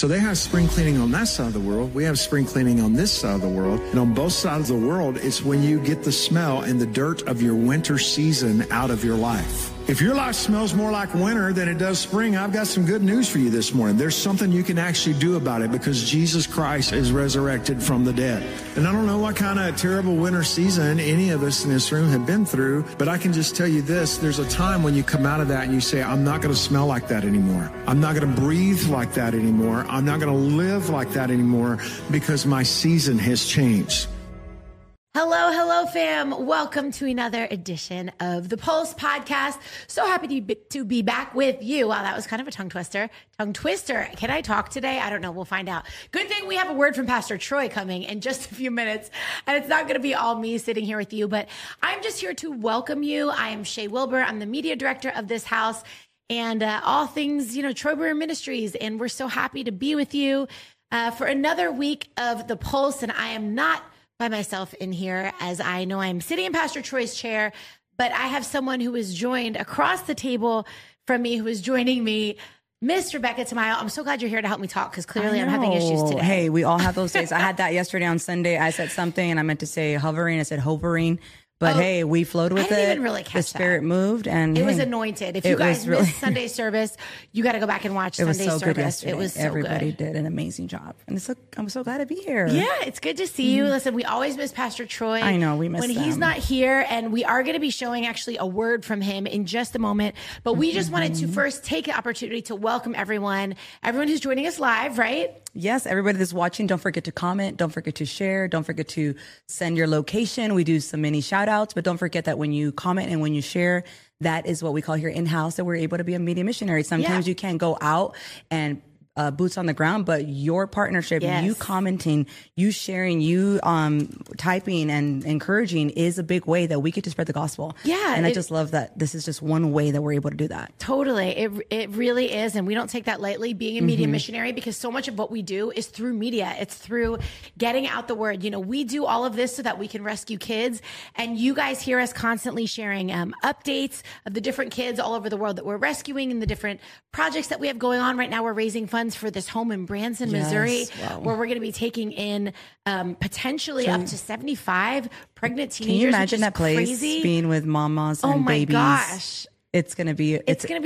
So they have spring cleaning on that side of the world. We have spring cleaning on this side of the world. And on both sides of the world, it's when you get the smell and the dirt of your winter season out of your life. If your life smells more like winter than it does spring, I've got some good news for you this morning. There's something you can actually do about it because Jesus Christ is resurrected from the dead. And I don't know what kind of terrible winter season any of us in this room have been through, but I can just tell you this. There's a time when you come out of that and you say, I'm not going to smell like that anymore. I'm not going to breathe like that anymore. I'm not going to live like that anymore because my season has changed. Hello, fam. Welcome to another edition of the Pulse Podcast. So happy to be back with you. Wow, that was kind of a tongue twister. Can I talk today? I don't know. We'll find out. Good thing we have a word from Pastor Troy coming in just a few minutes. And it's not going to be all me sitting here with you, but I'm just here to welcome you. I am Shay Wilbur. I'm the media director of this house and all things, Troy Brewer Ministries. And we're so happy to be with you for another week of the Pulse. And I am not by myself in here, as I know I'm sitting in Pastor Troy's chair, but I have someone who is joined across the table from me, who is joining me, Miss Rebecca Tamayo. I'm so glad you're here to help me talk because clearly I'm having issues today. Hey, we all have those days. I had that yesterday on Sunday. I said something and I meant to say hovering. I said hovering. But hey, we flowed with it. I didn't even really catch the Spirit moved, and it was anointed. If you guys missed Sunday service, you got to go back and watch Sunday service. It was so good yesterday. It was so Everybody good. did an amazing job, and I'm so glad to be here. Yeah, it's good to see you. Listen, we always miss Pastor Troy. I know we miss when him. He's not here, and we are going to be showing actually a word from him in just a moment. But we just wanted to first take the opportunity to welcome everyone who's joining us live, right? Yes, everybody that's watching, don't forget to comment, don't forget to share, don't forget to send your location. We do some mini shout outs, but don't forget that when you comment and when you share, that is what we call here in-house, that we're able to be a media missionary. Sometimes you can't go out and boots on the ground, but your partnership, you commenting, you sharing, you typing and encouraging is a big way that we get to spread the gospel. Yeah. And I just love that this is just one way that we're able to do that. Totally. It really is. And we don't take that lightly, being a media missionary, because so much of what we do is through media. It's through getting out the word. We do all of this so that we can rescue kids. And you guys hear us constantly sharing updates of the different kids all over the world that we're rescuing and the different projects that we have going on right now. We're raising funds for this home in Branson, Missouri, where we're going to be taking in potentially up to 75 pregnant teenagers. Can you imagine that place crazy? Being with mamas and babies? Oh my gosh. It's going to be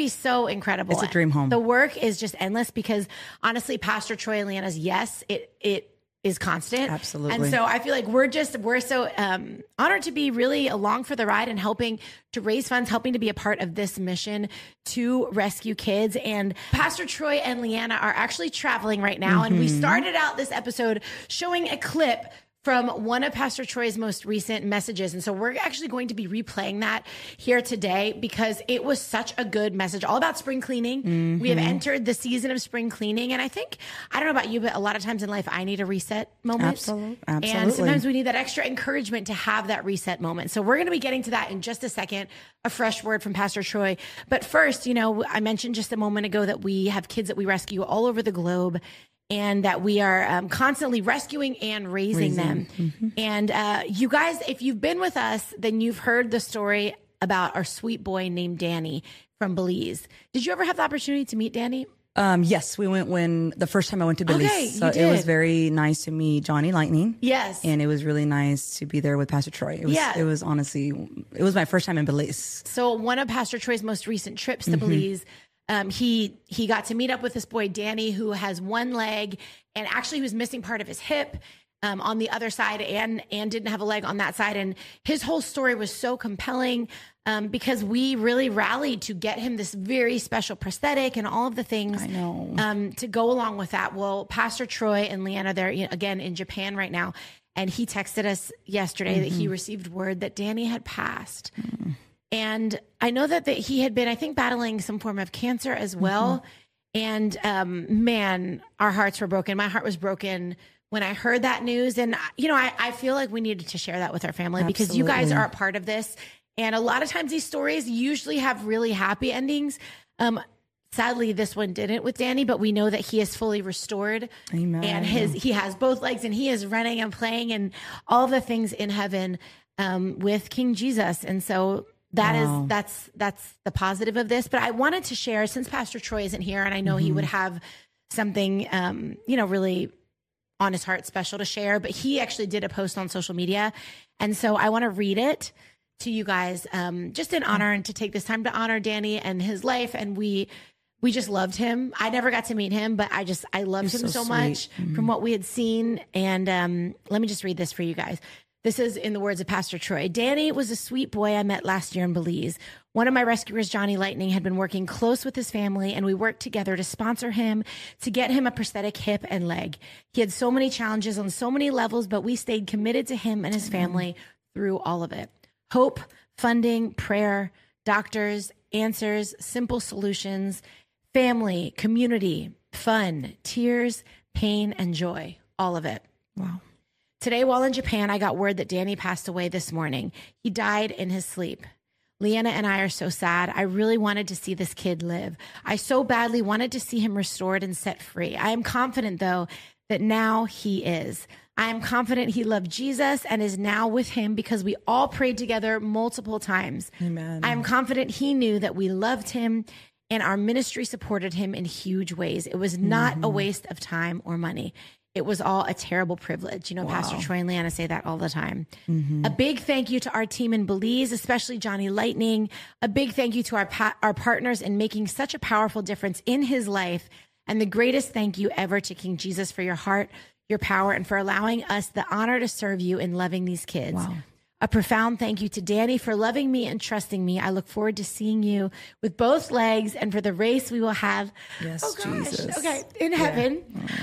so incredible. It's a dream home. The work is just endless because honestly, Pastor Troy and Leanna's, yes, it is constant. Absolutely. And so I feel like we're so honored to be really along for the ride and helping to raise funds, helping to be a part of this mission to rescue kids. And Pastor Troy and Leanna are actually traveling right now. And we started out this episode showing a clip from one of Pastor Troy's most recent messages. And so we're actually going to be replaying that here today because it was such a good message, all about spring cleaning. We have entered the season of spring cleaning. And I don't know about you, but a lot of times in life, I need a reset moment. Absolutely. And sometimes we need that extra encouragement to have that reset moment. So we're going to be getting to that in just a second, a fresh word from Pastor Troy. But first, I mentioned just a moment ago that we have kids that we rescue all over the globe, and that we are constantly rescuing and raising them. And you guys, if you've been with us, then you've heard the story about our sweet boy named Danny from Belize. Did you ever have the opportunity to meet Danny? Yes, we went the first time I went to Belize. Okay, so it was very nice to meet Johnny Lightning. Yes. And it was really nice to be there with Pastor Troy. It was honestly, it was my first time in Belize. So one of Pastor Troy's most recent trips to Belize, he got to meet up with this boy, Danny, who has one leg and actually was missing part of his hip on the other side and didn't have a leg on that side. And his whole story was so compelling because we really rallied to get him this very special prosthetic and all of the things to go along with that. Well, Pastor Troy and Leanna, they're again in Japan right now. And he texted us yesterday that he received word that Danny had passed. And I know that he had been, I think, battling some form of cancer as well. And man, our hearts were broken. My heart was broken when I heard that news. And, I feel like we needed to share that with our family because you guys are a part of this. And a lot of times these stories usually have really happy endings. Sadly, this one didn't with Danny, but we know that he is fully restored. Amen. And he has both legs and he is running and playing and all the things in heaven with King Jesus. And so that's the positive of this. But I wanted to share, since Pastor Troy isn't here, and I know he would have something, really on his heart special to share. But he actually did a post on social media. And so I want to read it to you guys, just in honor and to take this time to honor Danny and his life. And we just loved him. I never got to meet him, but I loved him so much from what we had seen. And let me just read this for you guys. This is in the words of Pastor Troy. Danny was a sweet boy I met last year in Belize. One of my rescuers, Johnny Lightning, had been working close with his family, and we worked together to sponsor him, to get him a prosthetic hip and leg. He had so many challenges on so many levels, but we stayed committed to him and his family through all of it. Hope, funding, prayer, doctors, answers, simple solutions, family, community, fun, tears, pain, and joy. All of it. Wow. Today, while in Japan, I got word that Danny passed away this morning. He died in his sleep. Leanna and I are so sad. I really wanted to see this kid live. I so badly wanted to see him restored and set free. I am confident, though, that now he is. I am confident he loved Jesus and is now with him because we all prayed together multiple times. Amen. I am confident he knew that we loved him and our ministry supported him in huge ways. It was not a waste of time or money. It was all a terrible privilege. Wow. Pastor Troy and Leanna say that all the time. A big thank you to our team in Belize, especially Johnny Lightning. A big thank you to our partners in making such a powerful difference in his life. And the greatest thank you ever to King Jesus for your heart, your power, and for allowing us the honor to serve you in loving these kids. Wow. A profound thank you to Danny for loving me and trusting me. I look forward to seeing you with both legs and for the race we will have. Yes, oh gosh. Jesus. Okay, in heaven.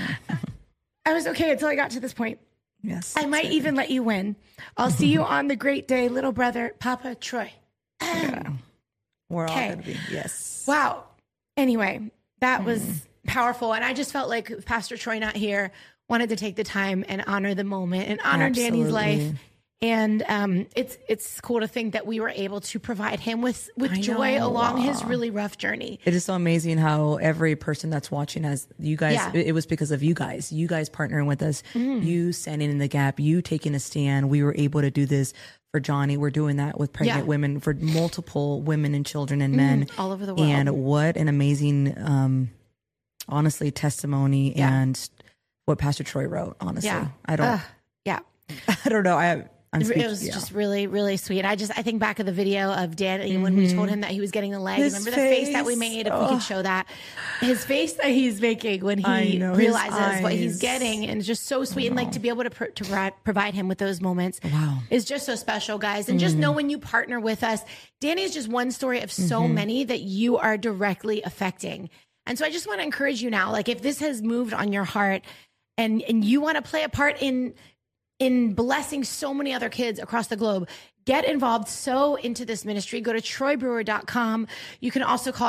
I was okay until I got to this point. Yes. I might even let you win. I'll see you on the great day, little brother, Papa Troy. Yeah. We're all going to be. Yes. Wow. Anyway, that was powerful. And I just felt like Pastor Troy not here wanted to take the time and honor the moment and honor Danny's life. And it's cool to think that we were able to provide him with joy along his really rough journey. It is so amazing how every person that's watching has you guys. Yeah. It was because of you guys partnering with us, you standing in the gap, you taking a stand. We were able to do this for Johnny. We're doing that with pregnant women, for multiple women and children and men all over the world. And what an amazing, honestly, testimony and what Pastor Troy wrote. Honestly, I don't. I don't know. It was just really, really sweet. I think back of the video of Danny when we told him that he was getting the leg. Remember the face that we made? If we could show that. His face that he's making when he realizes what he's getting, and it's just so sweet. And to be able to provide him with those moments is just so special, guys. And just know when you partner with us, Danny is just one story of so many that you are directly affecting. And so I just want to encourage you now, if this has moved on your heart and you want to play a part in blessing so many other kids across the globe, get involved, sow into this ministry. Go to troybrewer.com. You can also call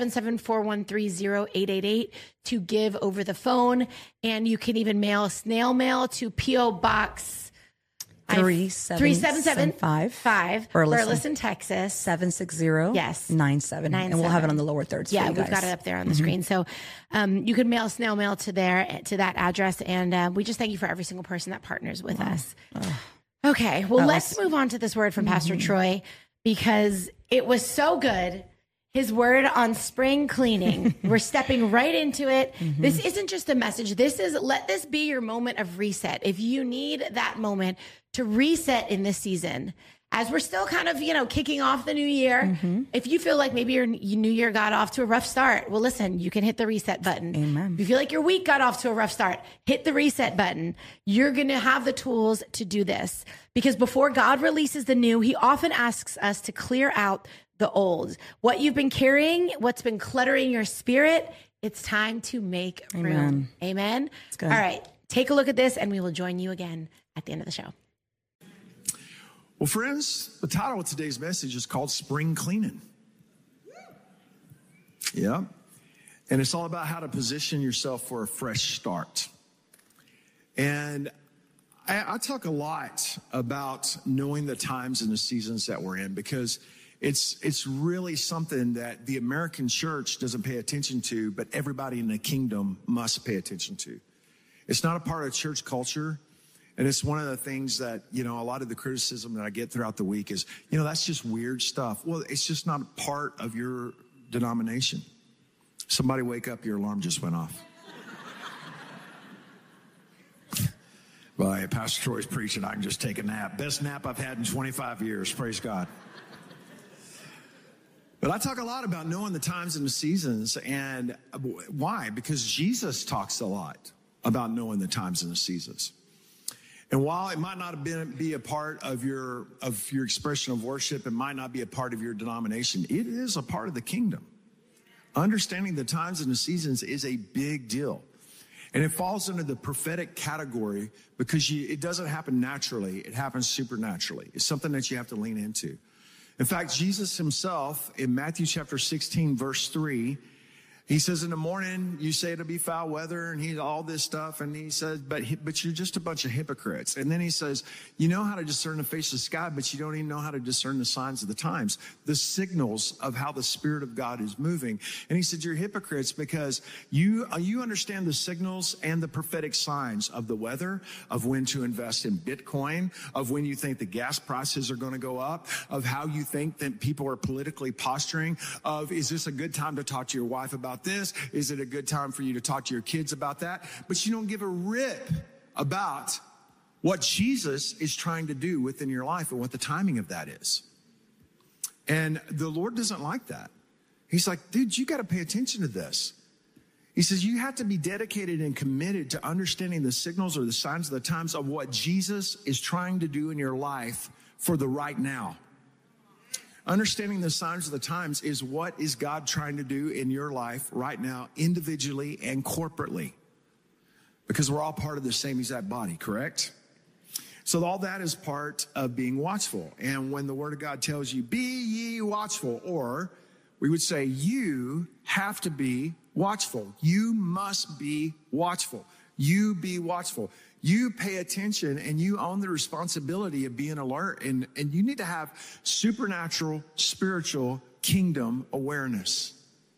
877-413-0888 to give over the phone. And you can even mail snail mail to P.O. Box 3775 Burleson, Texas 76097. And we'll have it on the lower thirds. Yeah, we've got it up there on the screen. So you can mail snail mail to that address. And we just thank you for every single person that partners with us. Okay, well, let's move on to this word from Pastor Troy, because it was so good. His word on spring cleaning. We're stepping right into it. This isn't just a message. Let this be your moment of reset. If you need that moment to reset in this season, as we're still kind of, kicking off the new year, if you feel like maybe your new year got off to a rough start, well, listen, you can hit the reset button. Amen. If you feel like your week got off to a rough start, hit the reset button. You're going to have the tools to do this, because before God releases the new, he often asks us to clear out the old. What you've been carrying, what's been cluttering your spirit, it's time to make room. Amen. All right. Take a look at this, and we will join you again at the end of the show. Well, friends, the title of today's message is called Spring Cleaning. Yeah. And it's all about how to position yourself for a fresh start. And I talk a lot about knowing the times and the seasons that we're in, because it's really something that the American church doesn't pay attention to, but everybody in the kingdom must pay attention to. It's not a part of church culture. And it's one of the things that, a lot of the criticism that I get throughout the week is, that's just weird stuff. Well, it's just not a part of your denomination. Somebody wake up, your alarm just went off. Well, Pastor Troy's preaching. I can just take a nap. Best nap I've had in 25 years. Praise God. But I talk a lot about knowing the times and the seasons. And why? Because Jesus talks a lot about knowing the times and the seasons. And while it might not be a part of your expression of worship, it might not be a part of your denomination, it is a part of the kingdom. Understanding the times and the seasons is a big deal. And it falls under the prophetic category because it doesn't happen naturally. It happens supernaturally. It's something that you have to lean into. In fact, Jesus himself in Matthew chapter 16, verse 3, he says, in the morning, you say it'll be foul weather and all this stuff. And he says, but you're just a bunch of hypocrites. And then he says, you know how to discern the face of the sky, but you don't even know how to discern the signs of the times, the signals of how the Spirit of God is moving. And he said, you're hypocrites because you understand the signals and the prophetic signs of the weather, of when to invest in Bitcoin, of when you think the gas prices are going to go up, of how you think that people are politically posturing, of is this a good time to talk to your wife about this? Is it a good time for you to talk to your kids about that? But you don't give a rip about what Jesus is trying to do within your life and what the timing of that is. And the Lord doesn't like that. He's like, dude, you got to pay attention to this. He says, you have to be dedicated and committed to understanding the signals or the signs of the times of what Jesus is trying to do in your life for the right now. Understanding the signs of the times is what is God trying to do in your life right now, individually and corporately. Because we're all part of the same exact body, correct? So all that is part of being watchful. And when the Word of God tells you, be ye watchful, or we would say you have to be watchful. You must be watchful. You be watchful. You pay attention and you own the responsibility of being alert. And you need to have supernatural, spiritual, kingdom awareness.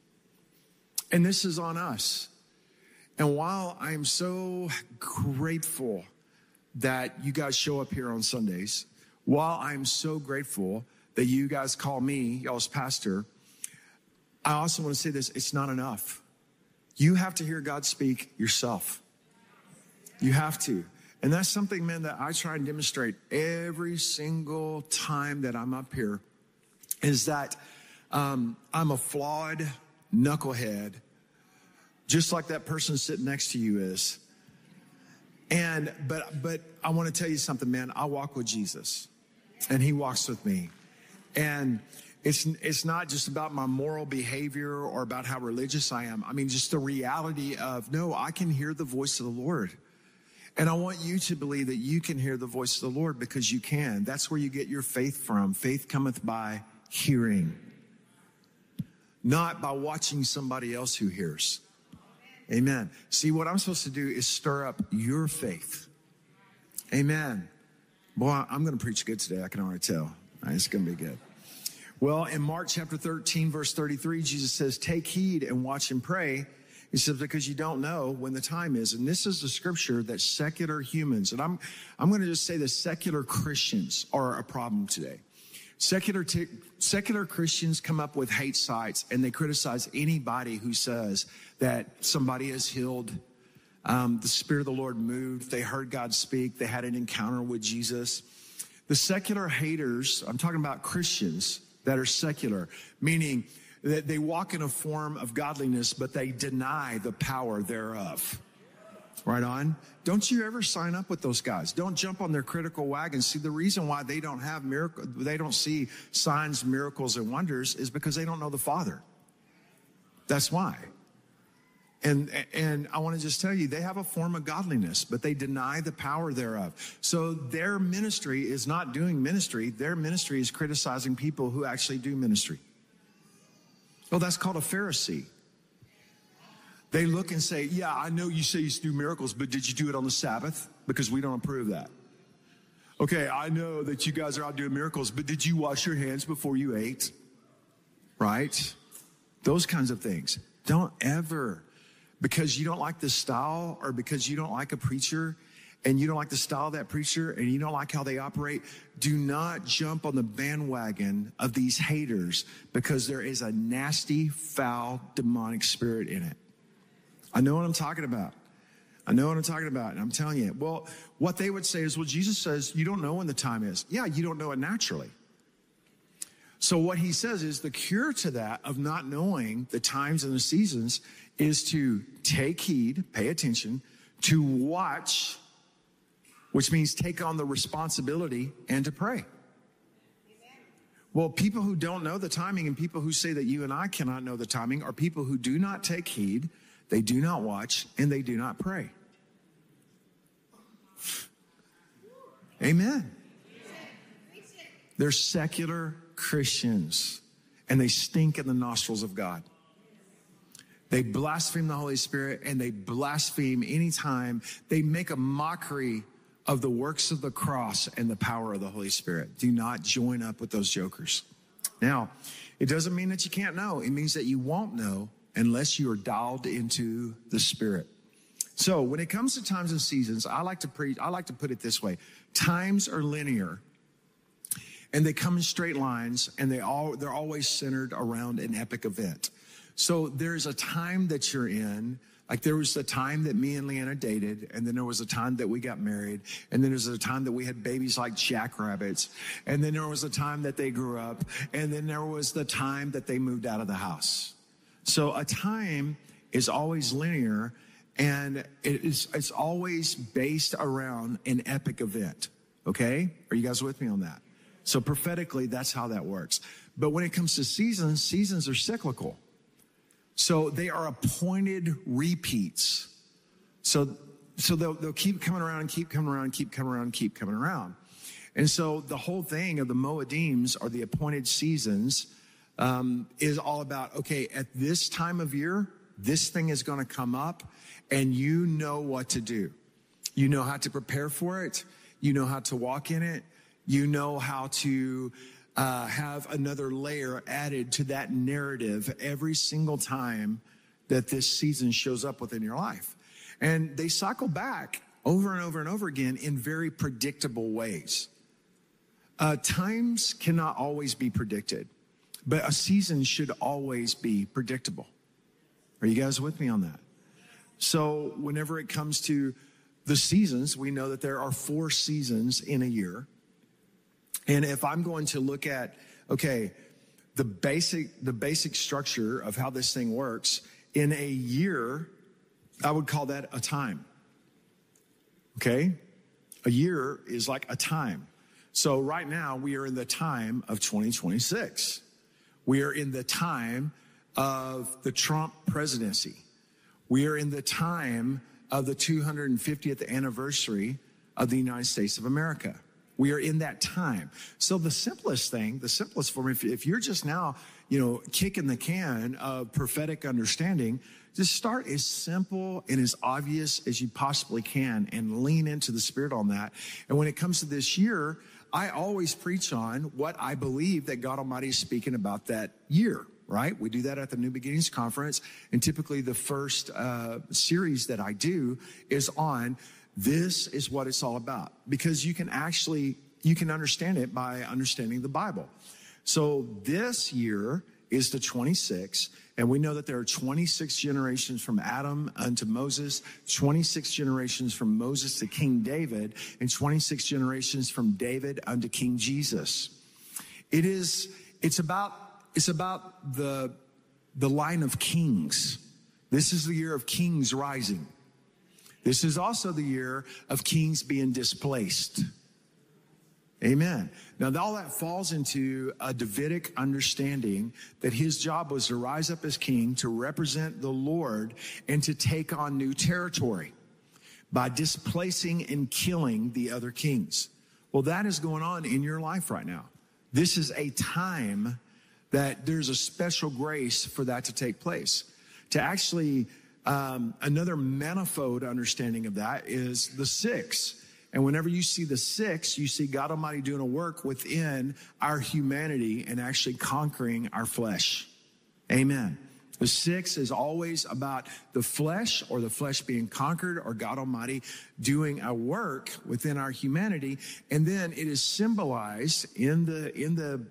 And this is on us. And while I'm so grateful that you guys show up here on Sundays, while I'm so grateful that you guys call me, y'all's pastor, I also want to say this, it's not enough. You have to hear God speak yourself. You have to. And that's something, man, that I try and demonstrate every single time that I'm up here is that I'm a flawed knucklehead, just like that person sitting next to you is. But I want to tell you something, man. I walk with Jesus and he walks with me. And it's not just about my moral behavior or about how religious I am. I mean, just the reality of, no, I can hear the voice of the Lord. And I want you to believe that you can hear the voice of the Lord because you can. That's where you get your faith from. Faith cometh by hearing, not by watching somebody else who hears. Amen. See, what I'm supposed to do is stir up your faith. Amen. Boy, I'm going to preach good today. I can already tell. It's going to be good. Well, in Mark chapter 13, verse 33, Jesus says, take heed and watch and pray. He says, because you don't know when the time is. And this is the scripture that secular humans, and I'm going to just say that secular Christians are a problem today. Secular Christians come up with hate sites and they criticize anybody who says that somebody is healed. The Spirit of the Lord moved. They heard God speak. They had an encounter with Jesus. The secular haters, I'm talking about Christians that are secular, meaning that they walk in a form of godliness, but they deny the power thereof. Right on? Don't you ever sign up with those guys. Don't jump on their critical wagon. See, the reason why they don't have they don't see signs, miracles, and wonders is because they don't know the Father. That's why. And I want to just tell you, they have a form of godliness, but they deny the power thereof. So their ministry is not doing ministry. Their ministry is criticizing people who actually do ministry. Well, that's called a Pharisee. They look and say, yeah, I know you say you do miracles, but did you do it on the Sabbath? Because we don't approve that. Okay, I know that you guys are out doing miracles, but did you wash your hands before you ate? Right? Those kinds of things. Don't ever, because you don't like the style or because you don't like a preacher and you don't like the style of that preacher and you don't like how they operate, do not jump on the bandwagon of these haters because there is a nasty, foul, demonic spirit in it. I know what I'm talking about. I know what I'm talking about, and I'm telling you. Well, what they would say is, well, Jesus says you don't know when the time is. Yeah, you don't know it naturally. So what he says is the cure to that of not knowing the times and the seasons is to take heed, pay attention, to watch, which means take on the responsibility and to pray. Well, people who don't know the timing and people who say that you and I cannot know the timing are people who do not take heed, they do not watch, and they do not pray. Amen. They're secular Christians, and they stink in the nostrils of God. They blaspheme the Holy Spirit, and they blaspheme anytime they make a mockery of the works of the cross and the power of the Holy Spirit. Do not join up with those jokers. Now, it doesn't mean that you can't know. It means that you won't know unless you are dialed into the Spirit. So when it comes to times and seasons, I like to put it this way. Times are linear, and they come in straight lines, and they're always centered around an epic event. So there's a time that you're in. Like there was the time that me and Leanna dated, and then there was a time that we got married, and then there's a time that we had babies like jackrabbits, and then there was a time that they grew up, and then there was the time that they moved out of the house. So a time is always linear, and it's always based around an epic event. Okay? Are you guys with me on that? So prophetically, that's how that works. But when it comes to seasons, seasons are cyclical. So they are appointed repeats. So they'll keep coming around and keep coming around, keep coming around, keep coming around. And so the whole thing of the Moedims, or the appointed seasons, is all about, okay, at this time of year, this thing is going to come up, and you know what to do. You know how to prepare for it. You know how to walk in it. You know how to have another layer added to that narrative every single time that this season shows up within your life. And they cycle back over and over and over again in very predictable ways. Times cannot always be predicted, but a season should always be predictable. Are you guys with me on that? So whenever it comes to the seasons, we know that there are 4 seasons in a year. And if I'm going to look at, okay, the basic structure of how this thing works, in a year, I would call that a time. Okay? A year is like a time. So right now, we are in the time of 2026. We are in the time of the Trump presidency. We are in the time of the 250th anniversary of the United States of America. We are in that time. So the simplest form, if you're just now, kicking the can of prophetic understanding, just start as simple and as obvious as you possibly can and lean into the Spirit on that. And when it comes to this year, I always preach on what I believe that God Almighty is speaking about that year, right? We do that at the New Beginnings Conference. And typically the first series that I do is on this is what it's all about, because you can understand it by understanding the Bible. So this year is the 26, and we know that there are 26 generations from Adam unto Moses, 26 generations from Moses to King David, and 26 generations from David unto King Jesus. It's about the line of kings. This is the year of kings rising. This is also the year of kings being displaced. Amen. Now, all that falls into a Davidic understanding that his job was to rise up as king, to represent the Lord, and to take on new territory by displacing and killing the other kings. Well, that is going on in your life right now. This is a time that there's a special grace for that to take place. To actually... another manifold understanding of that is the 6. And whenever you see the 6, you see God Almighty doing a work within our humanity and actually conquering our flesh. Amen. The 6 is always about the flesh, or the flesh being conquered, or God Almighty doing a work within our humanity. And then it is symbolized in the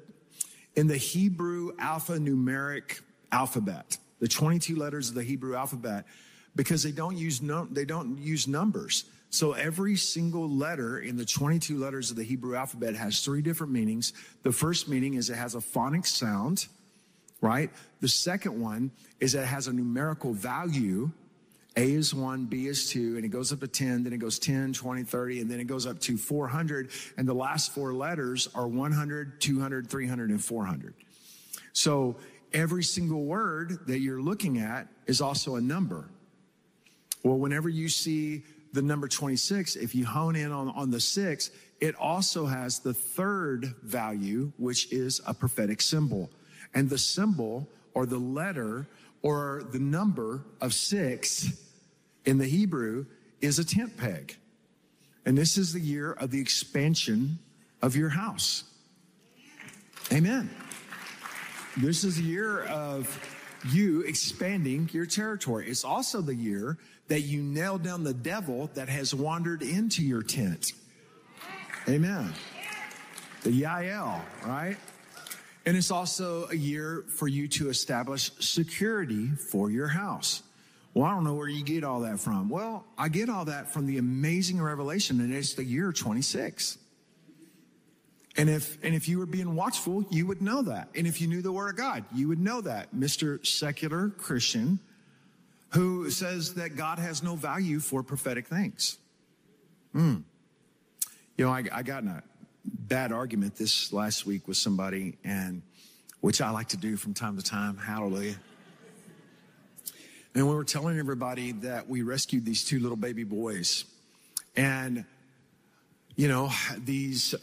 Hebrew alphanumeric alphabet. The 22 letters of the Hebrew alphabet because they don't use numbers. So every single letter in the 22 letters of the Hebrew alphabet has 3 different meanings. The first meaning is it has a phonic sound, right? The second one is that it has a numerical value. A is 1, B is 2, and it goes up to 10, then it goes 10, 20, 30, and then it goes up to 400. And the last 4 letters are 100, 200, 300, and 400. So every single word that you're looking at is also a number. Well, whenever you see the number 26, if you hone in on the 6, it also has the third value, which is a prophetic symbol. And the symbol or the letter or the number of 6 in the Hebrew is a tent peg. And this is the year of the expansion of your house. Amen. This is the year of you expanding your territory. It's also the year that you nail down the devil that has wandered into your tent. Amen. The Yael, right? And it's also a year for you to establish security for your house. Well, I don't know where you get all that from. Well, I get all that from the amazing revelation, and it's the year 26. And if you were being watchful, you would know that. And if you knew the Word of God, you would know that. Mr. Secular Christian who says that God has no value for prophetic things. You know, I got in a bad argument this last week with somebody, and which I like to do from time to time. Hallelujah. And we were telling everybody that we rescued these 2 little baby boys. And, you know, these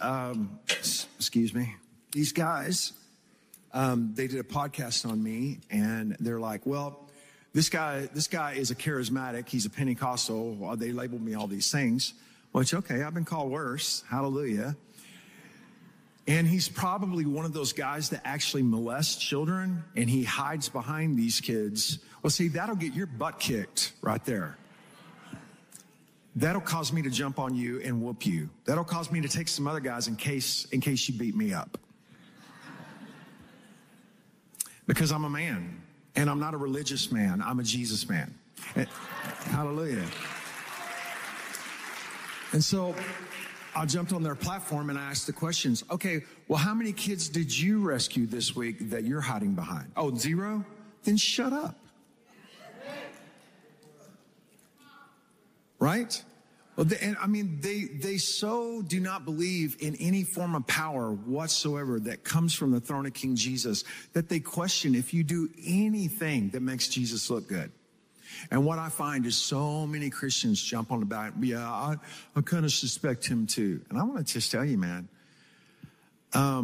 guys, they did a podcast on me, and they're like, well, this guy is a charismatic. He's a Pentecostal. Well, they labeled me all these things, which, okay, I've been called worse. Hallelujah. And he's probably one of those guys that actually molests children, and he hides behind these kids. Well, see, that'll get your butt kicked right there. That'll cause me to jump on you and whoop you. That'll cause me to take some other guys in case you beat me up. Because I'm a man, and I'm not a religious man. I'm a Jesus man. Hallelujah. And so I jumped on their platform and I asked the questions. Okay, well, how many kids did you rescue this week that you're hiding behind? Oh, 0? Then shut up. Right? Well, they so do not believe in any form of power whatsoever that comes from the throne of King Jesus that they question if you do anything that makes Jesus look good. And what I find is so many Christians jump on the back. Yeah, I kind of suspect him too. And I want to just tell you, man, I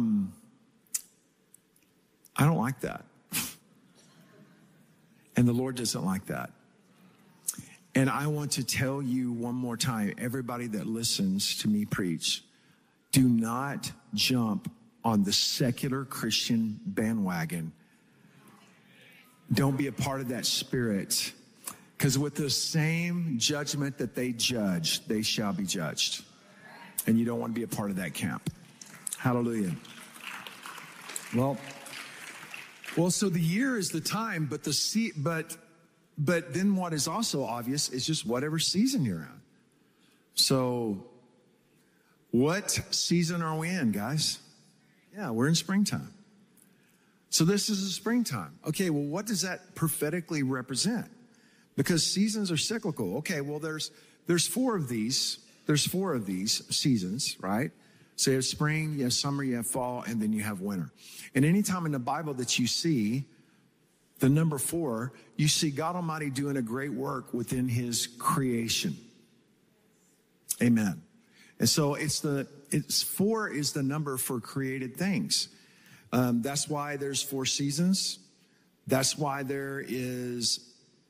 don't like that. And the Lord doesn't like that. And I want to tell you one more time, everybody that listens to me preach, do not jump on the secular Christian bandwagon. Don't be a part of that spirit. Because with the same judgment that they judge, they shall be judged. And you don't want to be a part of that camp. Hallelujah. Well, so the year is the time, but then what is also obvious is just whatever season you're in. So what season are we in, guys? Yeah, we're in springtime. So this is a springtime. Okay, well, what does that prophetically represent? Because seasons are cyclical. Okay, well, there's 4 of these. There's 4 of these seasons, right? So you have spring, you have summer, you have fall, and then you have winter. And anytime in the Bible that you see the number 4, you see God Almighty doing a great work within his creation. Amen. And so it's 4 is the number for created things. That's why there's 4 seasons. That's why there is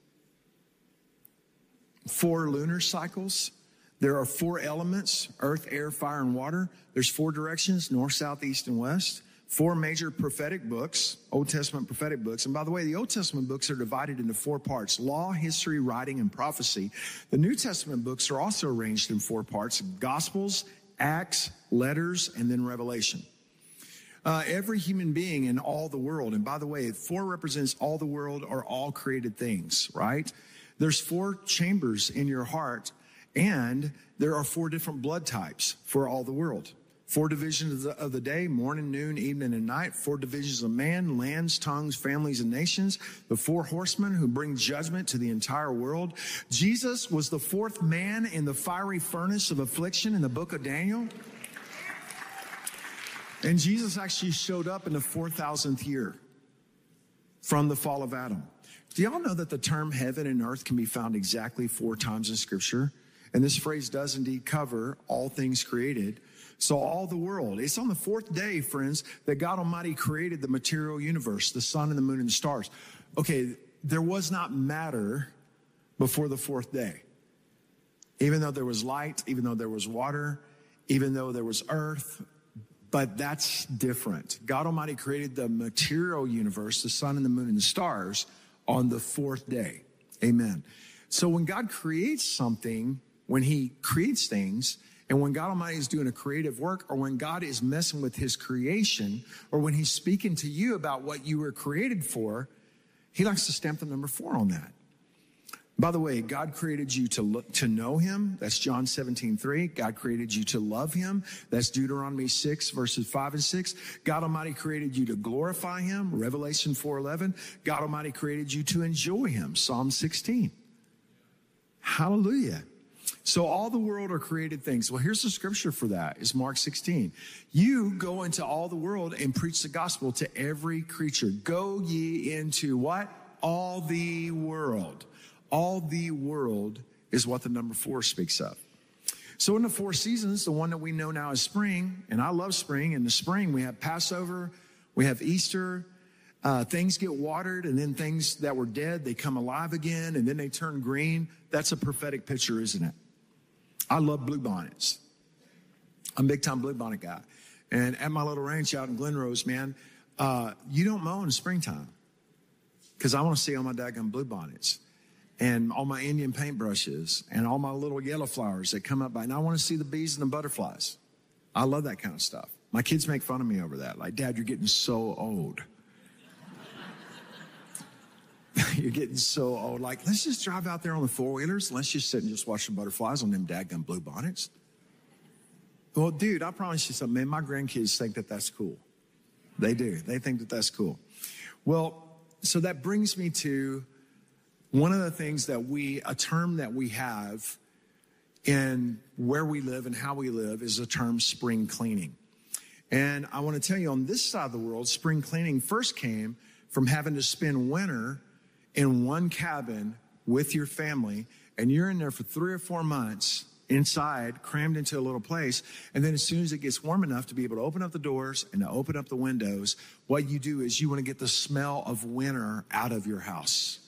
4 lunar cycles. There are 4 elements: earth, air, fire, and water. There's 4 directions: north, south, east, and west. 4 major prophetic books, Old Testament prophetic books. And by the way, the Old Testament books are divided into 4 parts: law, history, writing, and prophecy. The New Testament books are also arranged in 4 parts: Gospels, Acts, letters, and then Revelation. Every human being in all the world, and by the way, 4 represents all the world or all created things, right? There's 4 chambers in your heart, and there are 4 different blood types for all the world. 4 divisions of the day, morning, noon, evening, and night. 4 divisions of man, lands, tongues, families, and nations. The 4 horsemen who bring judgment to the entire world. Jesus was the 4th man in the fiery furnace of affliction in the book of Daniel. And Jesus actually showed up in the 4,000th year from the fall of Adam. Do y'all know that the term heaven and earth can be found exactly 4 times in Scripture? And this phrase does indeed cover all things created. So all the world. It's on the 4th day, friends, that God Almighty created the material universe, the sun and the moon and the stars. Okay, there was not matter before the 4th day. Even though there was light, even though there was water, even though there was earth, but that's different. God Almighty created the material universe, the sun and the moon and the stars, on the 4th day. Amen. So when God creates something, when he creates things, and when God Almighty is doing a creative work, or when God is messing with his creation, or when he's speaking to you about what you were created for, he likes to stamp the number 4 on that. By the way, God created you to know him. That's John 17:3. God created you to love him. That's Deuteronomy 6, verses 5 and 6. God Almighty created you to glorify him. Revelation 4:11. God Almighty created you to enjoy him. Psalm 16. Hallelujah. So all the world are created things. Well, here's the scripture for that. It's Mark 16. You go into all the world and preach the gospel to every creature. Go ye into what? All the world. All the world is what the number 4 speaks of. So in the 4 seasons, the one that we know now is spring, and I love spring. In the spring, we have Passover, we have Easter. Things get watered, and then things that were dead, they come alive again, and then they turn green. That's a prophetic picture, isn't it? I love bluebonnets. I'm a big-time bluebonnet guy. And at my little ranch out in Glen Rose, man, you don't mow in the springtime because I want to see all my daggone bluebonnets and all my Indian paintbrushes and all my little yellow flowers that come up by. And I want to see the bees and the butterflies. I love that kind of stuff. My kids make fun of me over that. Like, Dad, you're getting so old. You're getting so old. Like, let's just drive out there on the 4-wheelers. Let's just sit and just watch the butterflies on them daggum bluebonnets. Well, dude, I promise you something, man. My grandkids think that that's cool. They do. They think that that's cool. Well, so that brings me to one of the things that a term that we have in where we live and how we live is the term spring cleaning. And I want to tell you, on this side of the world, spring cleaning first came from having to spend winter in one cabin with your family, and you're in there for 3 or 4 months inside, crammed into a little place. And then as soon as it gets warm enough to be able to open up the doors and to open up the windows, what you do is you want to get the smell of winter out of your house.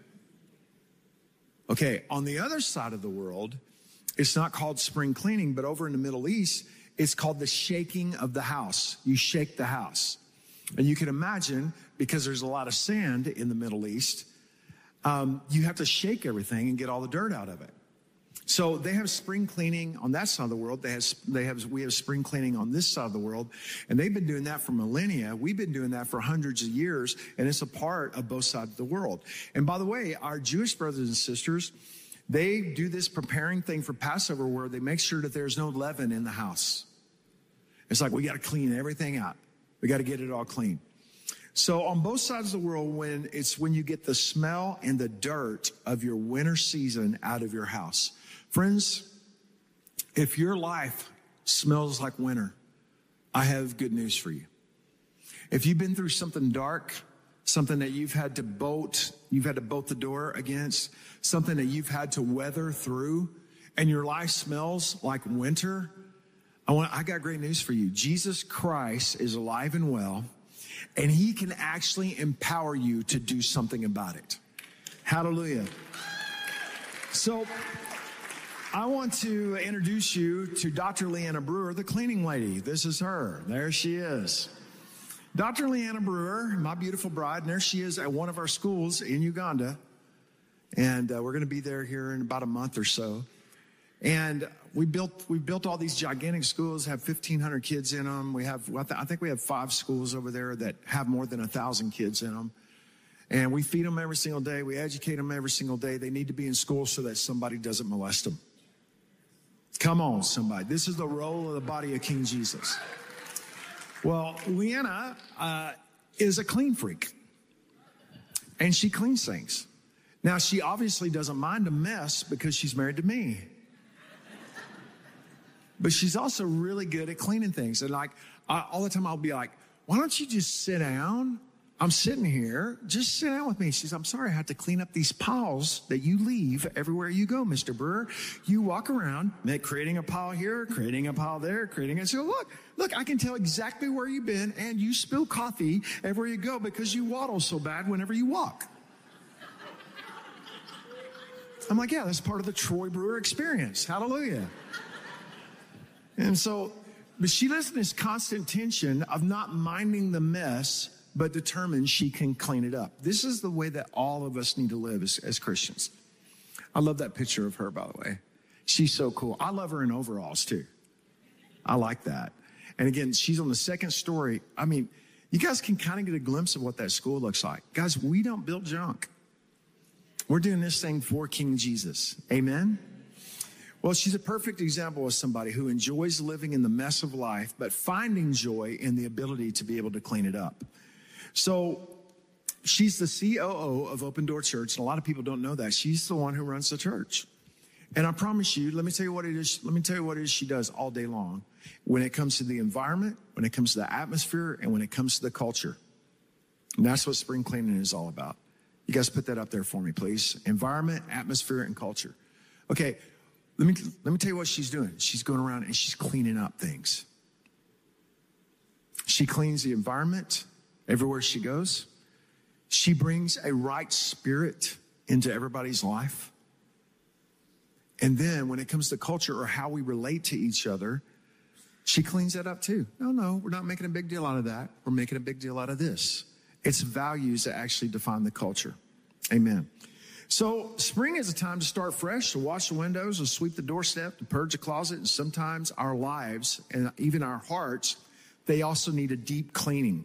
Okay, on the other side of the world, it's not called spring cleaning, but over in the Middle East, it's called the shaking of the house. You shake the house. And you can imagine, because there's a lot of sand in the Middle East, you have to shake everything and get all the dirt out of it. So they have spring cleaning on that side of the world. We have spring cleaning on this side of the world. And they've been doing that for millennia. We've been doing that for hundreds of years. And it's a part of both sides of the world. And by the way, our Jewish brothers and sisters, they do this preparing thing for Passover where they make sure that there's no leaven in the house. It's like, we got to clean everything out. We got to get it all clean. So on both sides of the world, when you get the smell and the dirt of your winter season out of your house. Friends, if your life smells like winter, I have good news for you. If you've been through something dark, something that you've had to bolt the door against, something that you've had to weather through, and your life smells like winter, I got great news for you. Jesus Christ is alive and well, and he can actually empower you to do something about it. Hallelujah. So I want to introduce you to Dr. Leanna Brewer, the cleaning lady. This is her. There she is. Dr. Leanna Brewer, my beautiful bride, and there she is at one of our schools in Uganda. And we're going to be there here in about a month or so. And we built all these gigantic schools, have 1,500 kids in them. I think we have 5 schools over there that have more than 1,000 kids in them. And we feed them every single day. We educate them every single day. They need to be in school so that somebody doesn't molest them. Come on, somebody. This is the role of the body of King Jesus. Well, Leanna is a clean freak. And she cleans things. Now, she obviously doesn't mind a mess because she's married to me. But she's also really good at cleaning things. And like, all the time I'll be like, why don't you just sit down? I'm sitting here. Just sit down with me. She says, I'm sorry, I have to clean up these piles that you leave everywhere you go, Mr. Brewer. You walk around, creating a pile here, creating a pile there, creating it. So look, I can tell exactly where you've been, and you spill coffee everywhere you go because you waddle so bad whenever you walk. I'm like, yeah, that's part of the Troy Brewer experience. Hallelujah. And so, but she lives in this constant tension of not minding the mess, but determined she can clean it up. This is the way that all of us need to live as Christians. I love that picture of her, by the way. She's so cool. I love her in overalls, too. I like that. And again, she's on the second story. I mean, you guys can kind of get a glimpse of what that school looks like. Guys, we don't build junk. We're doing this thing for King Jesus. Amen? Well, she's a perfect example of somebody who enjoys living in the mess of life, but finding joy in the ability to be able to clean it up. So she's the COO of Open Door Church, and a lot of people don't know that. She's the one who runs the church. And I promise you, let me tell you what it is. Let me tell you what it is she does all day long when it comes to the environment, when it comes to the atmosphere, and when it comes to the culture. And that's what spring cleaning is all about. You guys put that up there for me, please. Environment, atmosphere, and culture. Okay, let me tell you what she's doing. She's going around and she's cleaning up things. She cleans the environment everywhere she goes. She brings a right spirit into everybody's life. And then when it comes to culture or how we relate to each other, she cleans that up too. No, we're not making a big deal out of that. We're making a big deal out of this. It's values that actually define the culture. Amen. So spring is a time to start fresh, to wash the windows, to sweep the doorstep, to purge the closet. And sometimes our lives and even our hearts, they also need a deep cleaning.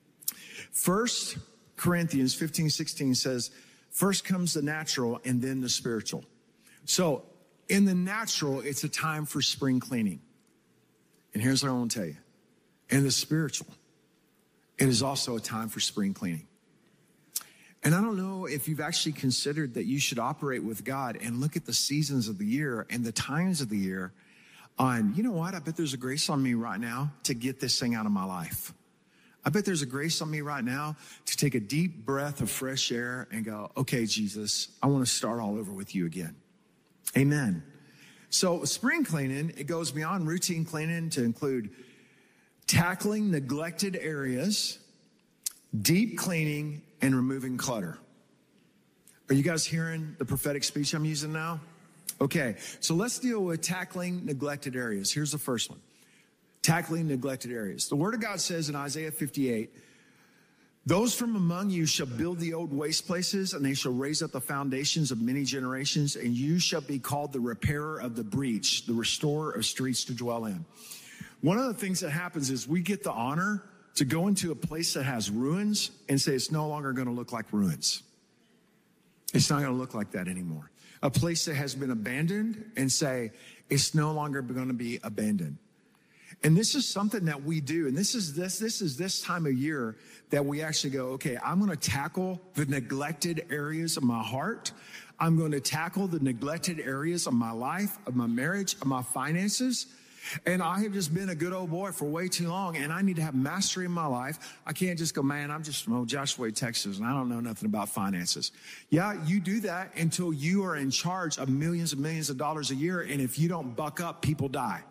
1 Corinthians 15:16 says, first comes the natural and then the spiritual. So in the natural, it's a time for spring cleaning. And here's what I want to tell you. In the spiritual, it is also a time for spring cleaning. And I don't know if you've actually considered that you should operate with God and look at the seasons of the year and the times of the year on, you know what, I bet there's a grace on me right now to get this thing out of my life. I bet there's a grace on me right now to take a deep breath of fresh air and go, okay, Jesus, I want to start all over with you again. Amen. So spring cleaning, it goes beyond routine cleaning to include tackling neglected areas, deep cleaning, and removing clutter. Are you guys hearing the prophetic speech I'm using now? Okay, so let's deal with tackling neglected areas. Here's the first one. Tackling neglected areas. The Word of God says in Isaiah 58, those from among you shall build the old waste places, and they shall raise up the foundations of many generations, and you shall be called the repairer of the breach, the restorer of streets to dwell in. One of the things that happens is we get the honor to go into a place that has ruins and say it's no longer going to look like ruins. It's not going to look like that anymore. A place that has been abandoned and say it's no longer going to be abandoned. And this is something that we do. And this is this time of year that we actually go, okay, I'm going to tackle the neglected areas of my heart. I'm going to tackle the neglected areas of my life, of my marriage, of my finances. And I have just been a good old boy for way too long, and I need to have mastery in my life. I can't just go, man, I'm just from Joshua, Texas, and I don't know nothing about finances. Yeah, you do that until you are in charge of millions and millions of dollars a year, and if you don't buck up, people die.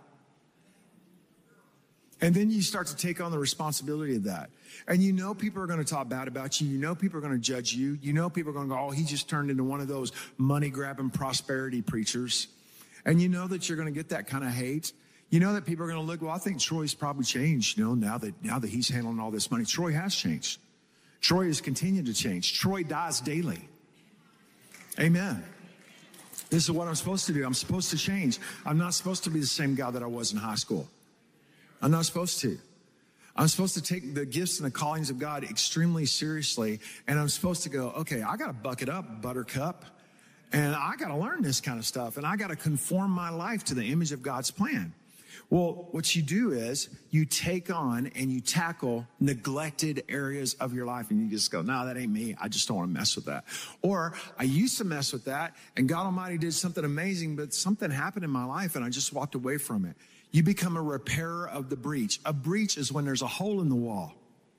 And then you start to take on the responsibility of that. And you know people are going to talk bad about you. You know people are going to judge you. You know people are going to go, oh, he just turned into one of those money-grabbing prosperity preachers. And you know that you're going to get that kind of hate. You know that people are going to look, well, I think Troy's probably changed, you know, now that he's handling all this money. Troy has changed. Troy has continued to change. Troy dies daily. Amen. This is what I'm supposed to do. I'm supposed to change. I'm not supposed to be the same guy that I was in high school. I'm not supposed to. I'm supposed to take the gifts and the callings of God extremely seriously. And I'm supposed to go, okay, I got to buck it up, buttercup. And I got to learn this kind of stuff. And I got to conform my life to the image of God's plan. Well, what you do is you take on and you tackle neglected areas of your life, and you just go, no, that ain't me. I just don't want to mess with that. Or I used to mess with that, and God Almighty did something amazing, but something happened in my life and I just walked away from it. You become a repairer of the breach. A breach is when there's a hole in the wall.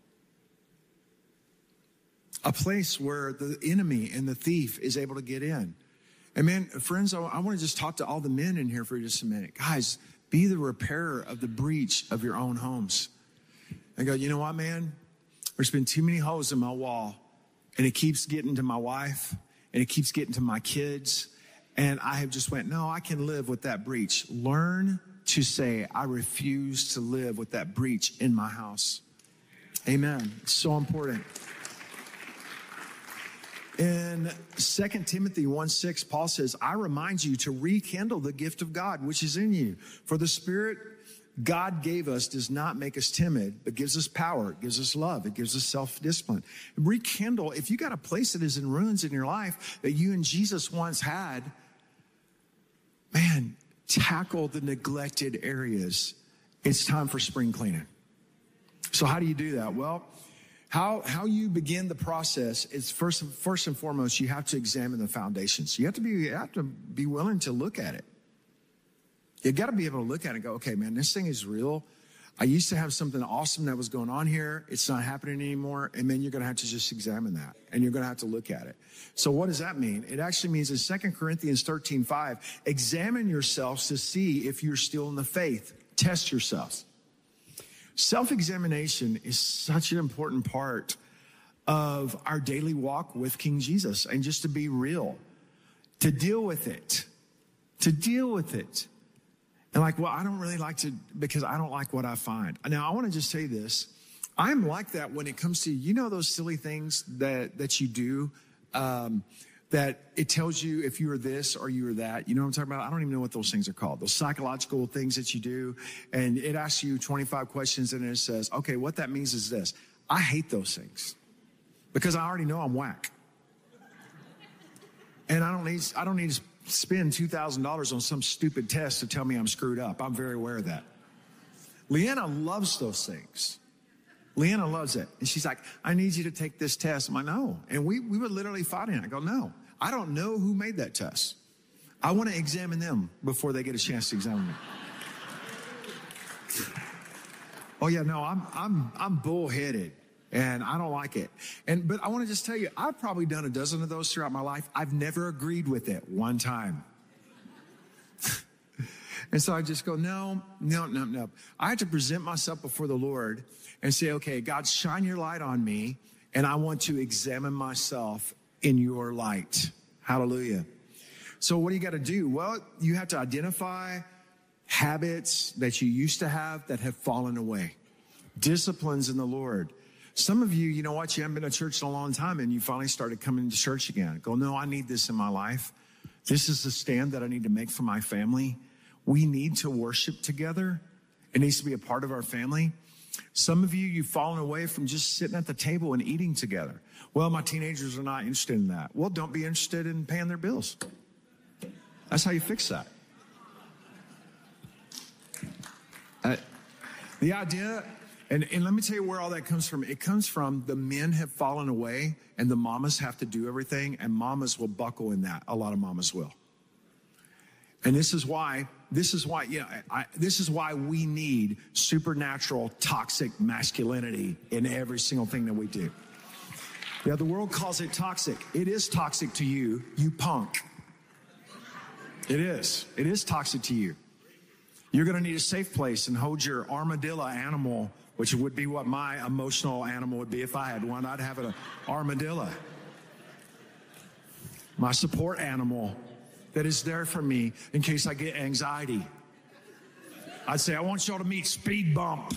A place where the enemy and the thief is able to get in. And man, friends, I want to just talk to all the men in here for just a minute. Guys, be the repairer of the breach of your own homes. And go, you know what, man? There's been too many holes in my wall, and it keeps getting to my wife, and it keeps getting to my kids. And I have just went, no, I can live with that breach. Learn to say, I refuse to live with that breach in my house. Amen. It's so important. In 2 Timothy 1:6, Paul says, I remind you to rekindle the gift of God, which is in you. For the Spirit God gave us does not make us timid, but gives us power, it gives us love, it gives us self-discipline. Rekindle, if you got a place that is in ruins in your life that you and Jesus once had, man, tackle the neglected areas. It's time for spring cleaning. So how do you do that? Well, how you begin the process is first and foremost, you have to examine the foundations. You have to be willing to look at it. You got to be able to look at it and go, okay, man, this thing is real. I used to have something awesome that was going on here. It's not happening anymore. And then you're going to have to just examine that, and you're going to have to look at it. So what does that mean? It actually means in 2 Corinthians 13:5, examine yourselves to see if you're still in the faith. Test yourselves. Self-examination is such an important part of our daily walk with King Jesus, and just to be real, to deal with it. And like, well, I don't really like to, because I don't like what I find. Now, I want to just say this. I'm like that when it comes to, you know, those silly things that you do, that it tells you if you are this or you are that. You know what I'm talking about? I don't even know what those things are called. Those psychological things that you do. And it asks you 25 questions and it says, okay, what that means is this. I hate those things because I already know I'm whack. And I don't need to spend $2,000 on some stupid test to tell me I'm screwed up. I'm very aware of that. Leanna loves those things. Leanna loves it. And she's like, I need you to take this test. I'm like, no. And we were literally fighting. I go, no, I don't know who made that test. I want to examine them before they get a chance to examine me. Oh yeah, no, I'm bullheaded. And I don't like it. But I want to just tell you, I've probably done a dozen of those throughout my life. I've never agreed with it one time. And so I just go, no. I have to present myself before the Lord and say, okay, God, shine your light on me, and I want to examine myself in your light. Hallelujah. So what do you got to do? Well, you have to identify habits that you used to have that have fallen away. Disciplines in the Lord. Some of you, you know what, you haven't been to church in a long time and you finally started coming to church again. Go, no, I need this in my life. This is the stand that I need to make for my family. We need to worship together. It needs to be a part of our family. Some of you, you've fallen away from just sitting at the table and eating together. Well, my teenagers are not interested in that. Well, don't be interested in paying their bills. That's how you fix that. The idea... And let me tell you where all that comes from. It comes from the men have fallen away and the mamas have to do everything, and mamas will buckle in that. A lot of mamas will. And this is why we need supernatural toxic masculinity in every single thing that we do. Yeah, the world calls it toxic. It is toxic to you, you punk. It is. It is toxic to you. You're going to need a safe place and hold your armadillo animal, which would be what my emotional animal would be if I had one. I'd have an armadillo. My support animal that is there for me in case I get anxiety. I'd say, I want y'all to meet Speed Bump.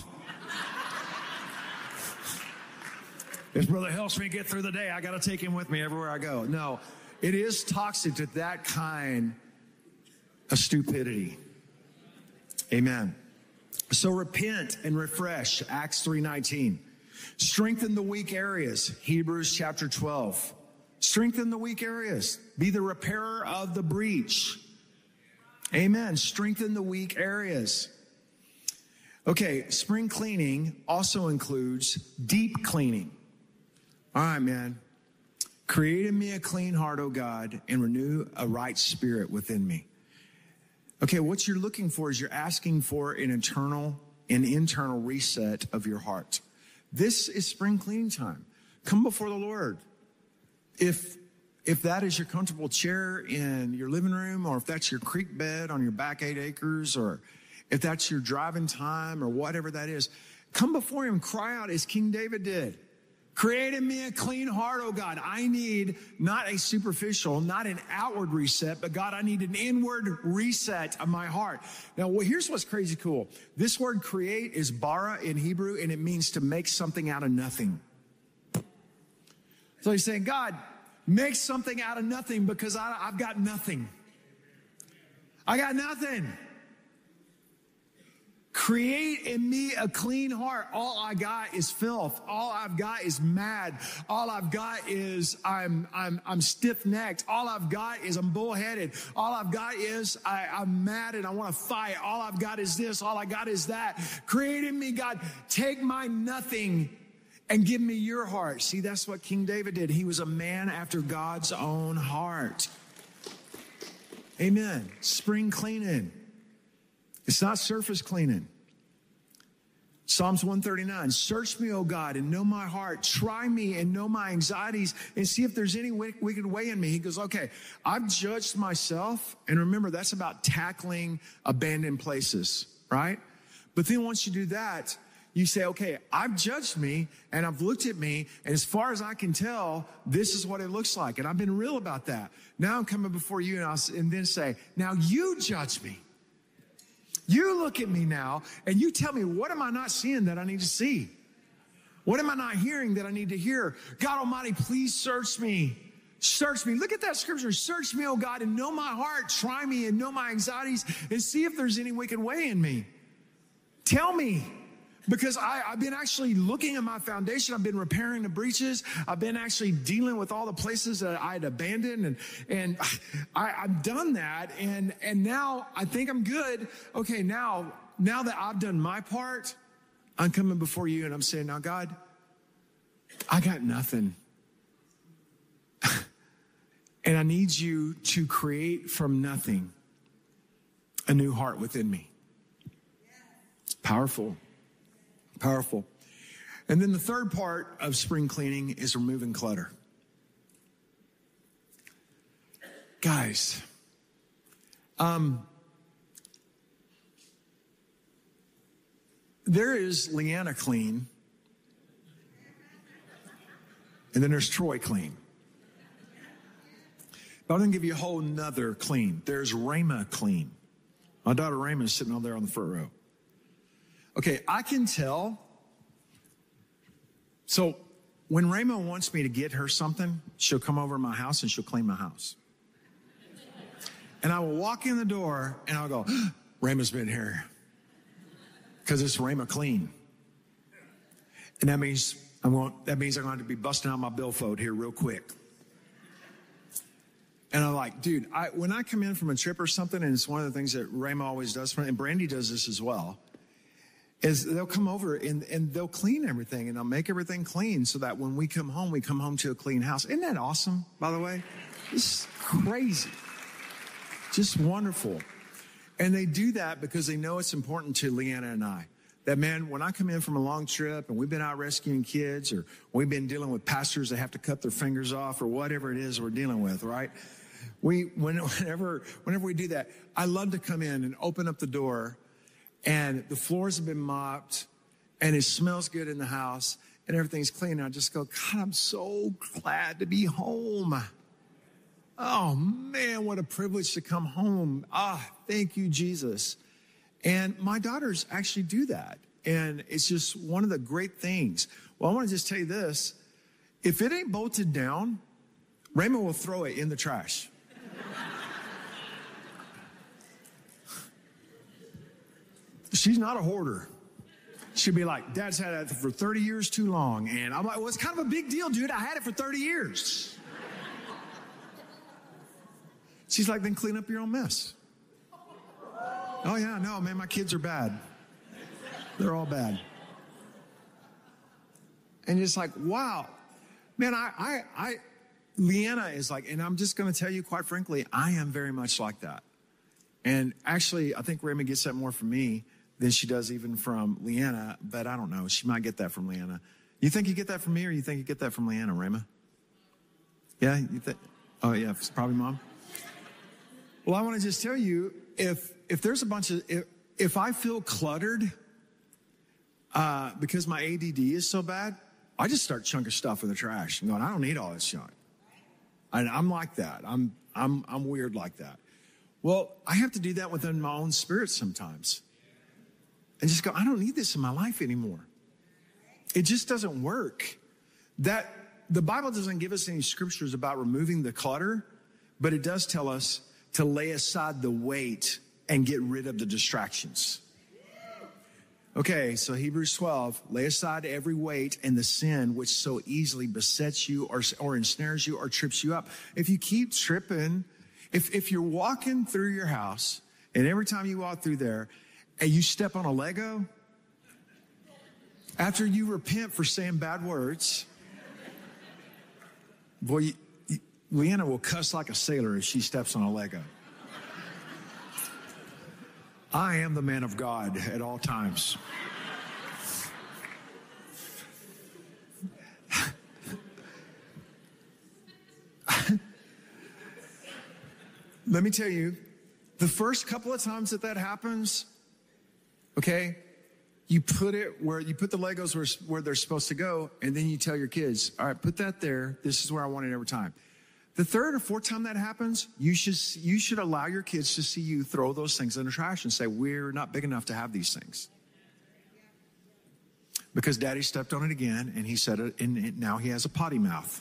If Brother helps me get through the day, I got to take him with me everywhere I go. No, it is toxic to that kind of stupidity. Amen. So repent and refresh, Acts 3:19. Strengthen the weak areas, Hebrews chapter 12. Strengthen the weak areas. Be the repairer of the breach. Amen. Strengthen the weak areas. Okay, spring cleaning also includes deep cleaning. All right, man. Create in me a clean heart, O God, and renew a right spirit within me. Okay, what you're looking for is you're asking for an internal reset of your heart. This is spring cleaning time. Come before the Lord. If that is your comfortable chair in your living room, or if that's your creek bed on your back 8 acres, or if that's your driving time or whatever that is, come before him, cry out as King David did. Create in me a clean heart, oh God. I need not a superficial, not an outward reset, but God, I need an inward reset of my heart. Now, here's what's crazy cool. This word create is bara in Hebrew, and it means to make something out of nothing. So he's saying, God, make something out of nothing because I've got nothing. I got nothing. Create in me a clean heart. All I got is filth. All I've got is mad. All I've got is I'm stiff-necked. All I've got is I'm bullheaded. All I've got is I'm mad and I want to fight. All I've got is this. All I got is that. Create in me, God. Take my nothing and give me your heart. See, that's what King David did. He was a man after God's own heart. Amen. Spring cleaning. It's not surface cleaning. Psalms 139, search me, O God, and know my heart. Try me and know my anxieties and see if there's any wicked way in me. He goes, okay, I've judged myself. And remember, that's about tackling abandoned places, right? But then once you do that, you say, okay, I've judged me and I've looked at me, and as far as I can tell, this is what it looks like. And I've been real about that. Now I'm coming before you and then say, now you judge me. You look at me now and you tell me, what am I not seeing that I need to see? What am I not hearing that I need to hear? God Almighty, please search me. Search me. Look at that scripture. Search me, oh God, and know my heart. Try me and know my anxieties and see if there's any wicked way in me. Tell me. Because I've been actually looking at my foundation. I've been repairing the breaches. I've been actually dealing with all the places that I had abandoned. And I've done that. And now I think I'm good. Okay, now that I've done my part, I'm coming before you and I'm saying, now, God, I got nothing. And I need you to create from nothing a new heart within me. It's powerful. Powerful. And then the third part of spring cleaning is removing clutter. Guys, there is Leanna clean, and then there's Troy clean. But I'm going to give you a whole nother clean. There's Rhema clean. My daughter Rhema is sitting over there on the front row. Okay, I can tell. So when Rhema wants me to get her something, she'll come over to my house and she'll clean my house. And I will walk in the door and I'll go, Rhema's been here. Because it's Rhema clean. And that means I'm going to have to be busting out my billfold here real quick. And I'm like, dude, when I come in from a trip or something, and it's one of the things that Rhema always does for me, and Brandy does this as well, is they'll come over and they'll clean everything and they'll make everything clean so that when we come home to a clean house. Isn't that awesome, by the way? It's crazy. Just wonderful. And they do that because they know it's important to Leanna and I. That, man, when I come in from a long trip and we've been out rescuing kids, or we've been dealing with pastors that have to cut their fingers off, or whatever it is we're dealing with, right? Whenever we do that, I love to come in and open up the door, and the floors have been mopped, and it smells good in the house, and everything's clean. And I just go, God, I'm so glad to be home. Oh, man, what a privilege to come home. Thank you, Jesus. And my daughters actually do that. And it's just one of the great things. Well, I want to just tell you this. If it ain't bolted down, Rhema will throw it in the trash. She's not a hoarder. She'd be like, Dad's had it for 30 years too long. And I'm like, well, it's kind of a big deal, dude. I had it for 30 years. She's like, then clean up your own mess. Oh, yeah, no, man, my kids are bad. They're all bad. And it's like, wow. Man, Leanna is like, and I'm just going to tell you, quite frankly, I am very much like that. And actually, I think Raymond gets that more from me than she does even from Leanna, but I don't know. She might get that from Leanna. You think you get that from me, or you think you get that from Leanna, Raymond? Yeah? You think? Oh, yeah, it's probably Mom. Well, I want to just tell you, if there's a bunch of, if I feel cluttered because my ADD is so bad, I just start chunking stuff in the trash and going, I don't need all this junk. And I'm like that. I'm weird like that. Well, I have to do that within my own spirit sometimes. And just go, I don't need this in my life anymore. It just doesn't work. That the Bible doesn't give us any scriptures about removing the clutter, but it does tell us to lay aside the weight and get rid of the distractions. Okay, so Hebrews 12, lay aside every weight and the sin which so easily besets you or ensnares you or trips you up. If you keep tripping, if you're walking through your house and every time you walk through there and you step on a Lego, after you repent for saying bad words, boy, Leanna will cuss like a sailor if she steps on a Lego. I am the man of God at all times. Let me tell you, the first couple of times that happens, okay, you put it where you put the Legos where they're supposed to go, and then you tell your kids, all right, put that there. This is where I want it every time. The third or fourth time that happens, you should allow your kids to see you throw those things in the trash and say, we're not big enough to have these things. Because Daddy stepped on it again, and he said it, and now he has a potty mouth.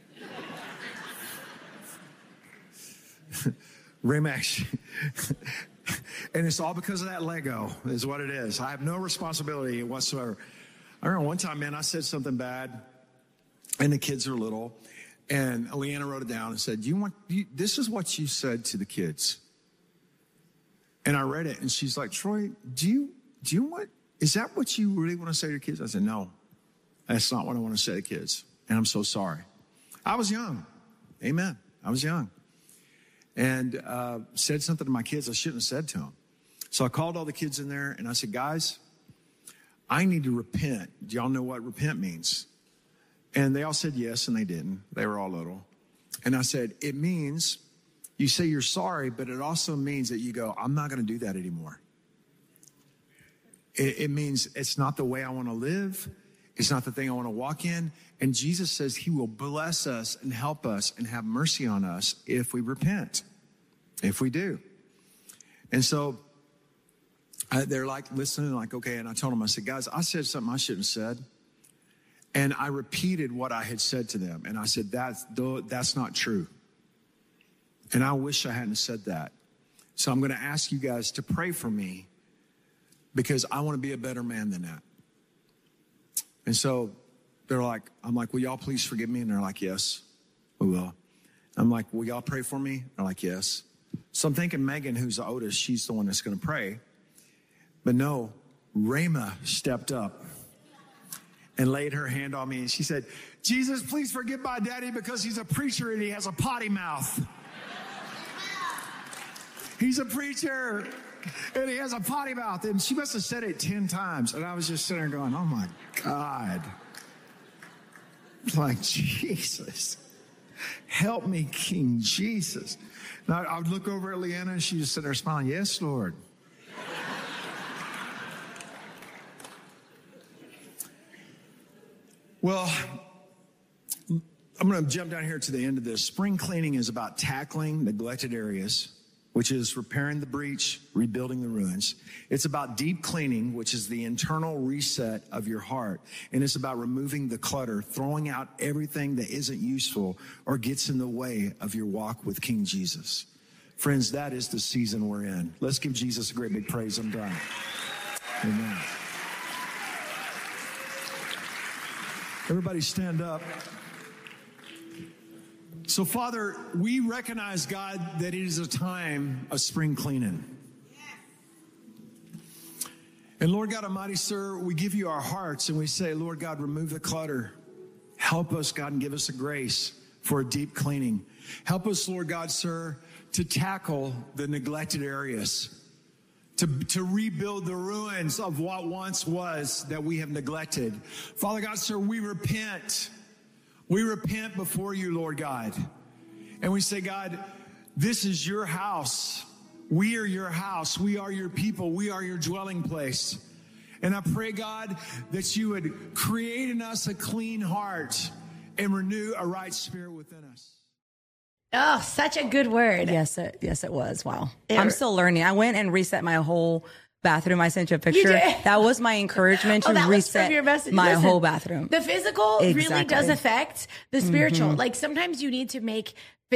Remax. And it's all because of that Lego, is what it is. I have no responsibility whatsoever. I remember one time, man, I said something bad, and the kids are little, and Leanna wrote it down and said, this is what you said to the kids. And I read it, and she's like, Troy, is that what you really want to say to your kids? I said, no, that's not what I want to say to kids, and I'm so sorry. I was young. Amen. I was young. And said something to my kids I shouldn't have said to them. So I called all the kids in there, and I said, guys, I need to repent. Do y'all know what repent means? And they all said yes, and they didn't. They were all little. And I said, it means you say you're sorry, but it also means that you go, I'm not going to do that anymore. It means it's not the way I want to live. It's not the thing I want to walk in. And Jesus says he will bless us and help us and have mercy on us if we repent, if we do. And so they're like listening, like, okay. And I told them, I said, guys, I said something I shouldn't have said. And I repeated what I had said to them. And I said, that's not true. And I wish I hadn't said that. So I'm going to ask you guys to pray for me because I want to be a better man than that. And so I'm like, will y'all please forgive me? And they're like, yes, we will. I'm like, will y'all pray for me? They're like, yes. So I'm thinking Megan, who's the oldest, she's the one that's going to pray. But no, Rhema stepped up and laid her hand on me. And she said, Jesus, please forgive my daddy because he's a preacher and he has a potty mouth. He's a preacher and he has a potty mouth. And she must have said it 10 times. And I was just sitting there going, oh my God. Like, Jesus, help me, King Jesus. Now, I would look over at Leanna and she just sitting there smiling. Yes, Lord. Well, I'm going to jump down here to the end of this. Spring cleaning is about tackling neglected areas, which is repairing the breach, rebuilding the ruins. It's about deep cleaning, which is the internal reset of your heart. And it's about removing the clutter, throwing out everything that isn't useful or gets in the way of your walk with King Jesus. Friends, that is the season we're in. Let's give Jesus a great big praise. I'm done. Amen. Everybody stand up. So, Father, we recognize, God, that it is a time of spring cleaning. And Lord God Almighty, sir, we give you our hearts and we say, Lord God, remove the clutter. Help us, God, and give us a grace for a deep cleaning. Help us, Lord God, sir, to tackle the neglected areas, to rebuild the ruins of what once was that we have neglected. Father God, sir, we repent. We repent before you, Lord God. And we say, God, this is your house. We are your house. We are your people. We are your dwelling place. And I pray, God, that you would create in us a clean heart and renew a right spirit within us. Oh, such a good word. Yes, it was. Wow. I'm still learning. I went and reset my whole bathroom. I sent you a picture. That was my encouragement to reset my whole bathroom. The physical really does affect the spiritual. Like sometimes you need to make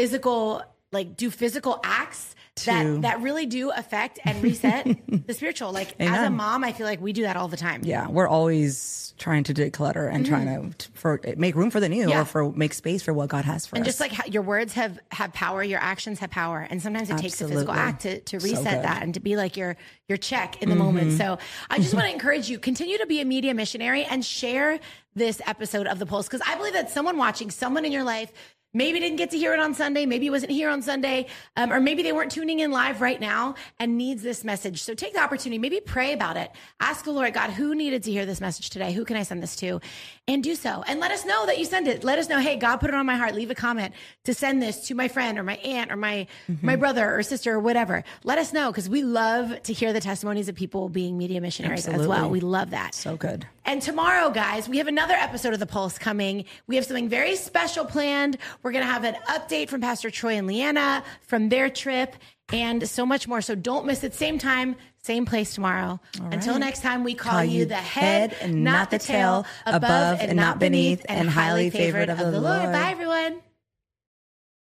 do physical acts that really do affect and reset the spiritual. Like as a mom, I feel like we do that all the time. Yeah. We're always trying to declutter and trying to make room for the new or make space for what God has for us. And just like how your words have power, your actions have power. And sometimes it takes a physical act to reset that and to be like your check in the moment. So I just want to encourage you, continue to be a media missionary and share this episode of The Pulse. Because I believe that someone watching, someone in your life, maybe didn't get to hear it on Sunday. Maybe it wasn't here on Sunday. Or maybe they weren't tuning in live right now and needs this message. So take the opportunity, maybe pray about it. Ask the Lord, God, who needed to hear this message today? Who can I send this to? And do so. And let us know that you send it. Let us know, hey, God put it on my heart. Leave a comment to send this to my friend or my aunt or my brother or sister or whatever. Let us know because we love to hear the testimonies of people being media missionaries as well. We love that. So good. And tomorrow, guys, we have another episode of The Pulse coming. We have something very special planned. We're going to have an update from Pastor Troy and Leanna from their trip and so much more. So don't miss it. Same time, same place tomorrow. Until next time, we call you the head and not the tail, above and not beneath, and highly favored of the Lord. Bye, everyone.